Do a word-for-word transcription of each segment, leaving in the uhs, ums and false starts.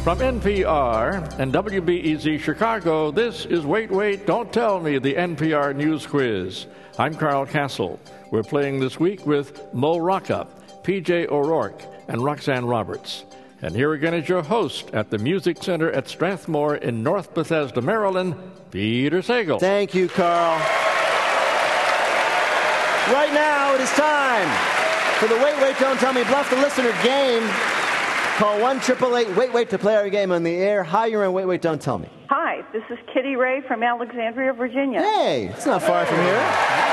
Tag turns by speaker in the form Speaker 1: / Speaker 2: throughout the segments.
Speaker 1: From N P R and W B E Z Chicago, this is Wait, Wait, Don't Tell Me, the N P R News Quiz. I'm Carl Castle. We're playing this week with Mo Rocca, P J O'Rourke, and Roxanne Roberts. And here again is your host at the Music Center at Strathmore in North Bethesda, Maryland, Peter Sagal.
Speaker 2: Thank you, Carl. Right now, it is time for the Wait, Wait, Don't Tell Me Bluff the Listener game. Call one eight eight eight wait wait to play our game on the air. Hi, you're on Wait, Wait, Don't Tell Me.
Speaker 3: Hi, this is Kitty Ray from Alexandria, Virginia.
Speaker 2: Hey, it's not far from here.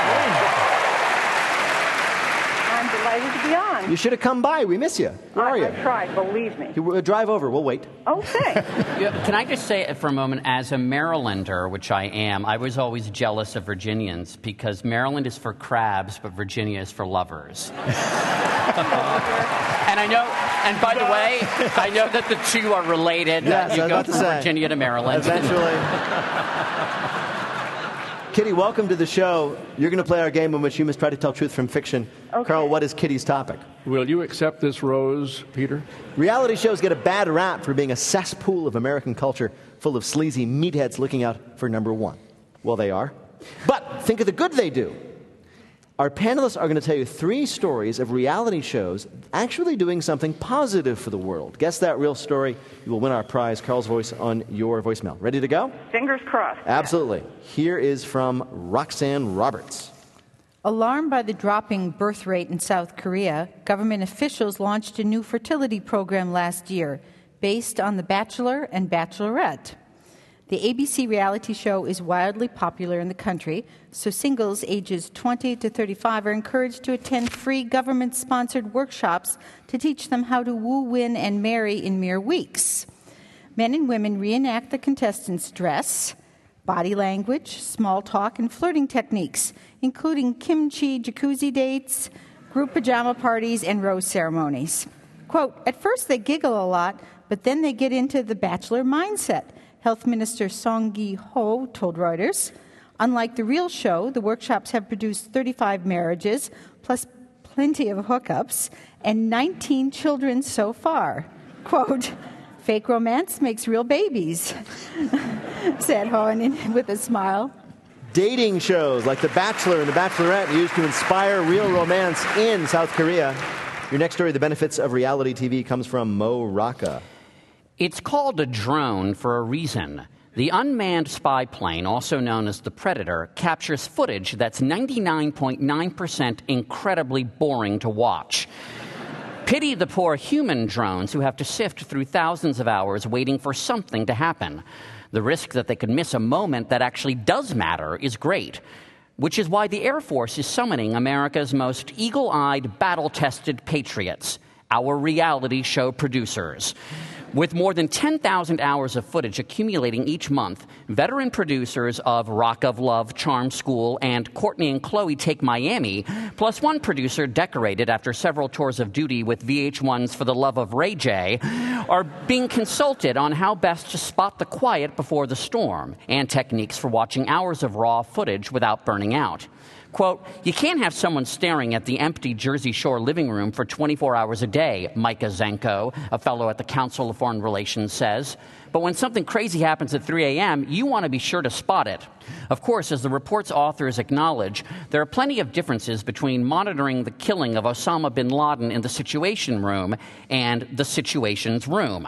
Speaker 3: I'm delighted to be on.
Speaker 2: You should have come by. We miss you. Where
Speaker 3: I,
Speaker 2: are you?
Speaker 3: I tried, believe me.
Speaker 2: You uh, drive over. We'll wait.
Speaker 3: Okay.
Speaker 4: Yeah, can I just say for a moment, as a Marylander, which I am, I was always jealous of Virginians because Maryland is for crabs, but Virginia is for lovers. And I know, and by the way, I know that the two are related.
Speaker 2: Yes,
Speaker 4: uh, you
Speaker 2: I was
Speaker 4: go
Speaker 2: about to
Speaker 4: from
Speaker 2: say.
Speaker 4: Virginia to Maryland.
Speaker 2: Eventually. Kitty, welcome to the show. You're going to play our game in which you must try to tell truth from fiction.
Speaker 3: Okay.
Speaker 2: Carl, what is Kitty's topic?
Speaker 1: Will you accept this rose, Peter?
Speaker 2: Reality shows get a bad rap for being a cesspool of American culture full of sleazy meatheads looking out for number one. Well, they are. But think of the good they do. Our panelists are going to tell you three stories of reality shows actually doing something positive for the world. Guess that real story. You will win our prize, Carl's Voice, on your voicemail. Ready to go?
Speaker 3: Fingers crossed.
Speaker 2: Absolutely. Here is from Roxanne Roberts.
Speaker 5: Alarmed by the dropping birth rate in South Korea, government officials launched a new fertility program last year based on The Bachelor and Bachelorette. The A B C reality show is wildly popular in the country, so singles ages twenty to thirty-five are encouraged to attend free government-sponsored workshops to teach them how to woo, win, and marry in mere weeks. Men and women reenact the contestants' dress, body language, small talk, and flirting techniques, including kimchi jacuzzi dates, group pajama parties, and rose ceremonies. Quote, at first they giggle a lot, but then they get into the bachelor mindset, Health Minister Song Gi-ho told Reuters. Unlike the real show, the workshops have produced thirty-five marriages, plus plenty of hookups, and nineteen children so far. Quote, fake romance makes real babies, said Hoan with a smile.
Speaker 2: Dating shows like The Bachelor and The Bachelorette used to inspire real romance in South Korea. Your next story, The Benefits of Reality T V, comes from Mo Rocca.
Speaker 4: It's called a drone for a reason. The unmanned spy plane, also known as the Predator, captures footage that's ninety-nine point nine percent incredibly boring to watch. Pity the poor human drones who have to sift through thousands of hours waiting for something to happen. The risk that they could miss a moment that actually does matter is great, which is why the Air Force is summoning America's most eagle-eyed, battle-tested patriots, our reality show producers. With more than ten thousand hours of footage accumulating each month, veteran producers of Rock of Love, Charm School, and Courtney and Chloe Take Miami, plus one producer decorated after several tours of duty with V H one's For the Love of Ray J, are being consulted on how best to spot the quiet before the storm and techniques for watching hours of raw footage without burning out. Quote, you can't have someone staring at the empty Jersey Shore living room for twenty-four hours a day, Micah Zenko, a fellow at the Council of Foreign Relations, says. But when something crazy happens at three a.m., you want to be sure to spot it. Of course, as the report's authors acknowledge, there are plenty of differences between monitoring the killing of Osama bin Laden in the Situation Room and the Situation's Room.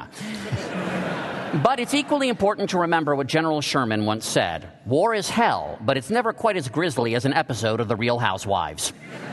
Speaker 4: But it's equally important to remember what General Sherman once said. War is hell, but it's never quite as grisly as an episode of The Real Housewives.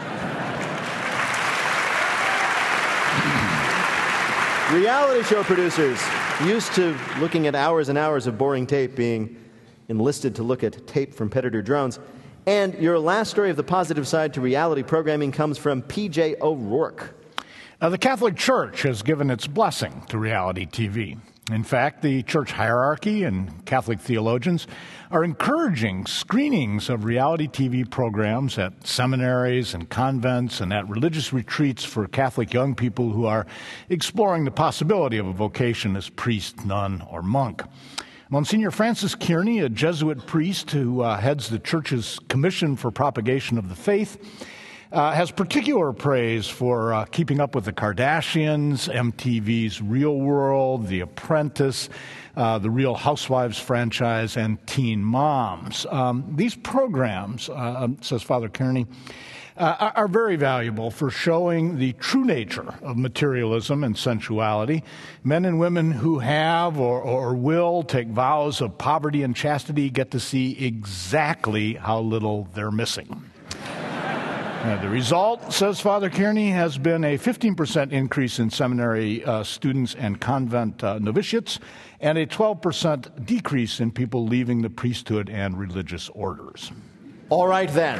Speaker 2: Reality show producers used to looking at hours and hours of boring tape being enlisted to look at tape from Predator drones. And your last story of the positive side to reality programming comes from P J O'Rourke.
Speaker 6: Now, the Catholic Church has given its blessing to reality T V. In fact, the church hierarchy and Catholic theologians are encouraging screenings of reality T V programs at seminaries and convents and at religious retreats for Catholic young people who are exploring the possibility of a vocation as priest, nun, or monk. Monsignor Francis Kearney, a Jesuit priest who uh, heads the church's Commission for Propagation of the Faith, Uh, has particular praise for uh, Keeping Up with the Kardashians, M T V's Real World, The Apprentice, uh, the Real Housewives franchise, and Teen Moms. Um, these programs, uh, says Father Kearney, Uh, are very valuable for showing the true nature of materialism and sensuality. Men and women who have or, or will take vows of poverty and chastity get to see exactly how little they're missing. Uh, the result, says Father Kearney, has been a fifteen percent increase in seminary uh, students and convent uh, novitiates, and a twelve percent decrease in people leaving the priesthood and religious orders.
Speaker 2: All right, then.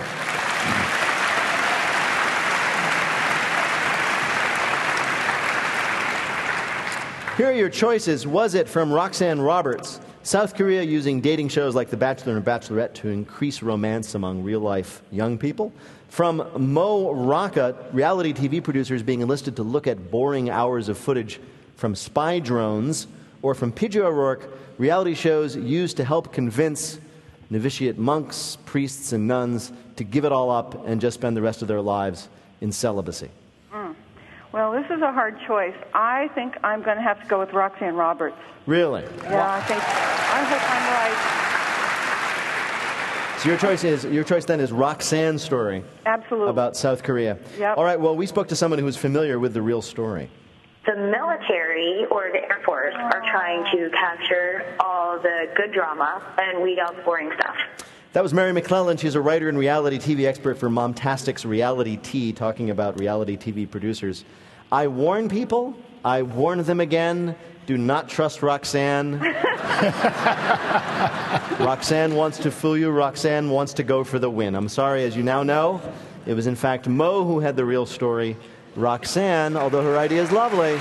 Speaker 2: Here are your choices. Was it from Roxanne Roberts, South Korea using dating shows like The Bachelor and Bachelorette to increase romance among real-life young people? From Mo Rocca, reality T V producers being enlisted to look at boring hours of footage from spy drones? Or from P J O'Rourke, reality shows used to help convince novitiate monks, priests, and nuns to give it all up and just spend the rest of their lives in celibacy?
Speaker 3: Mm. Well, this is a hard choice. I think I'm going to have to go with Roxanne Roberts.
Speaker 2: Really?
Speaker 3: Yeah, I think. I hope I'm right.
Speaker 2: So your choice is your choice then is Roxanne's story.
Speaker 3: Absolutely.
Speaker 2: About South Korea.
Speaker 3: Yep.
Speaker 2: All right. Well, we spoke to someone who was familiar with the real story.
Speaker 7: The military or the Air Force are trying to capture all the good drama and weed out the boring stuff.
Speaker 2: That was Mary McClellan. She's a writer and reality T V expert for Momtastic's Reality Tea, talking about reality T V producers. I warn people, I warn them again, do not trust Roxanne. Roxanne wants to fool you. Roxanne wants to go for the win. I'm sorry, as you now know, it was in fact Mo who had the real story. Roxanne, although her idea is lovely.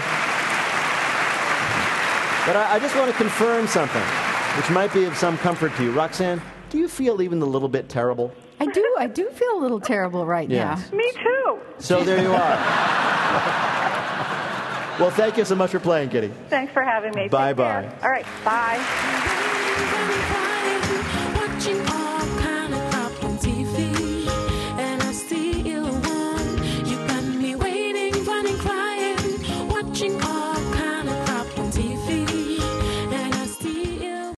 Speaker 2: But I, I just want to confirm something, which might be of some comfort to you. Roxanne, do you feel even a little bit terrible?
Speaker 5: I do. I do feel a little terrible right
Speaker 2: Yes.
Speaker 5: now.
Speaker 3: Me too.
Speaker 2: So there you are. Well, thank you so much for playing, Kitty.
Speaker 3: Thanks for having me. Take
Speaker 2: Bye-bye.
Speaker 3: care. All right. Bye.